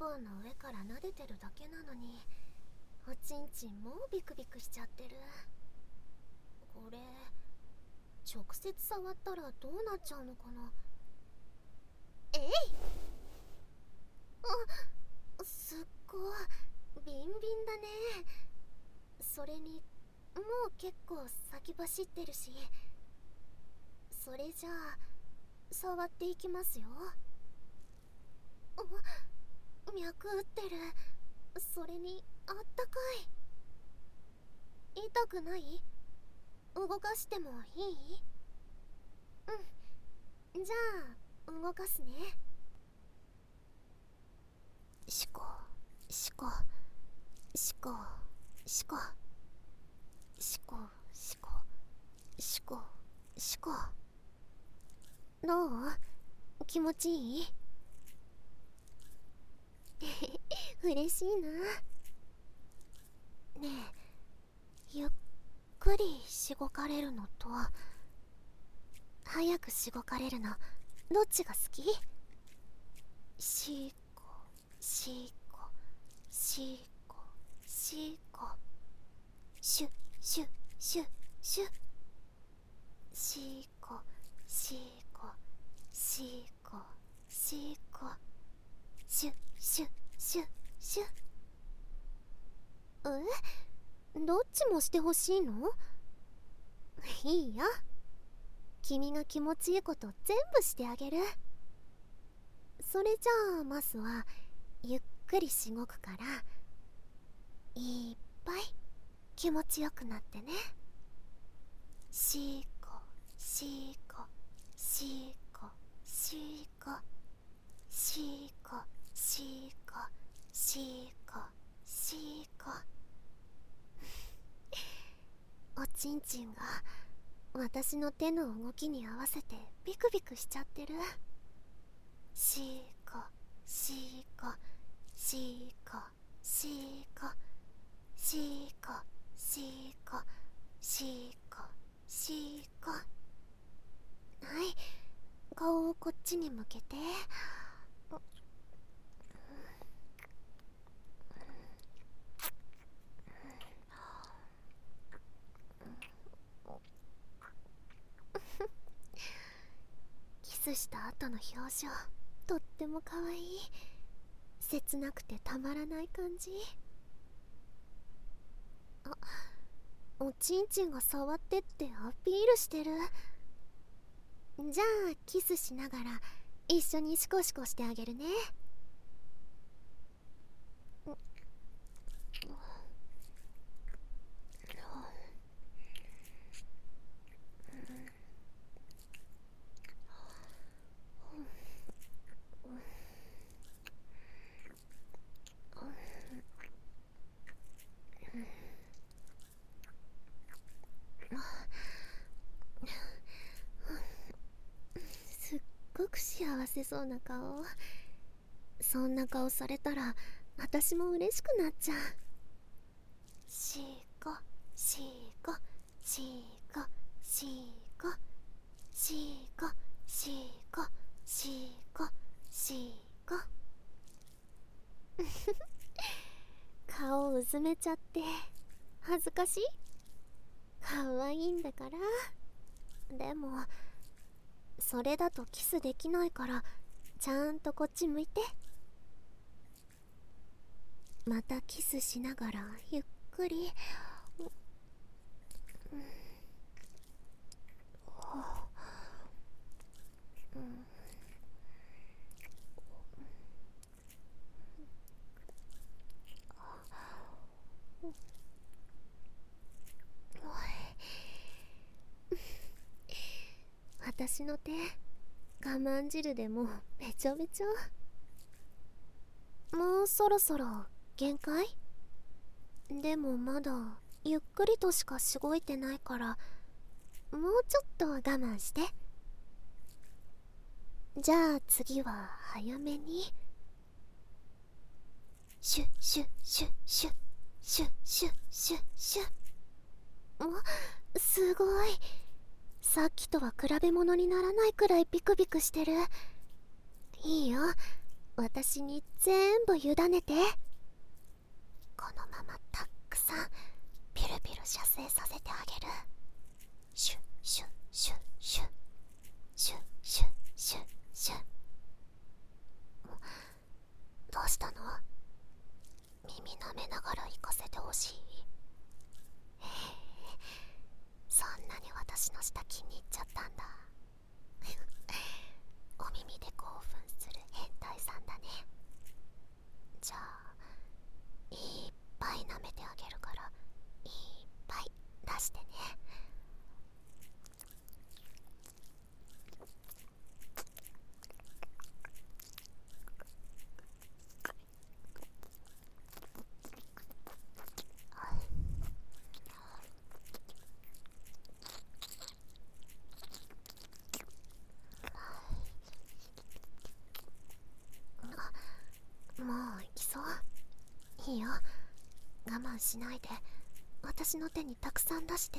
ボーの上から撫でてるだけなのに、おちんちんもうビクビクしちゃってる。これ直接触ったらどうなっちゃうのかな。えい。あ、すっごいビンビンだね。それにもう結構先走ってるし、それじゃあ触っていきますよ。脈打ってる。それにあったかい。痛くない？動かしてもいい？うん、じゃあ動かすね。シコシコシコシコシコシコシコシコ。どう？気持ちいい？嬉しいな。ねえ、ゆっくりしごかれるのと早くしごかれるの、どっちが好き？しこしこしこしこシュシュシュシュしこしこしこしこシュシュシュシュ。どっちもしてほしいの？いいよ、君が気持ちいいこと全部してあげる。それじゃあまずはゆっくりしごくから、いっぱい気持ちよくなってね。しこしこしこしこしこしこしこしこ。おちんちんが私の手の動きに合わせてビクビクしちゃってる。しこしこしこしこしこしこしこしこ。はい、顔をこっちに向けて。キスした後の表情、とっても可愛い。切なくてたまらない感じ。おちんちんが触ってってアピールしてる。じゃあキスしながら一緒にシコシコしてあげるね。すっごく幸せそうな顔。そんな顔されたら私も嬉しくなっちゃう。しこしこしこしこしこしこしこしこ。顔をうずめちゃって恥ずかしい？可愛いんだから。でもそれだとキスできないから、ちゃんとこっち向いて。またキスしながらゆっくり。私の手、我慢汁でもうべちょべちょ。もうそろそろ限界？でもまだゆっくりとしかしごいてないから、もうちょっと我慢して。じゃあ次は早めに。シュッシュッシュッシュッシュッシュッシュッシュッ。すごい、さっきとは比べ物にならないくらいビクビクしてる。いいよ、 私に全部委ねて。このままたくさんピルピル射精させてあげる。シュッシュッシュッシュッシュッシュッシュッシュッ。どうしたの？耳舐めながら行かせてほしい。そんなに私の舌気に入っちゃったんだ。お耳で興奮する変態さんだね。じゃあいっぱい舐めてあげるから、いっぱい出してね。もう行きそう？いいよ、我慢しないで私の手にたくさん出して。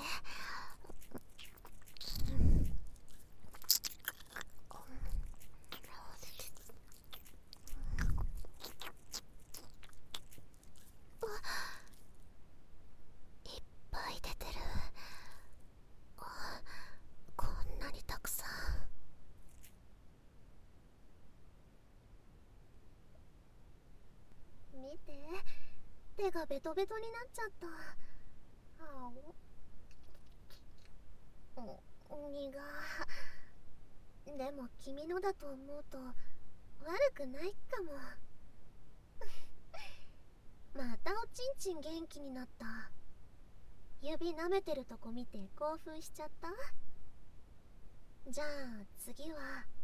いっぱい出てる。こんなにたくさん。見て、手がベトベトになっちゃった。苦。でも君のだと思うと悪くないかも。またおちんちん元気になった。指舐めてるとこ見て興奮しちゃった。じゃあ次は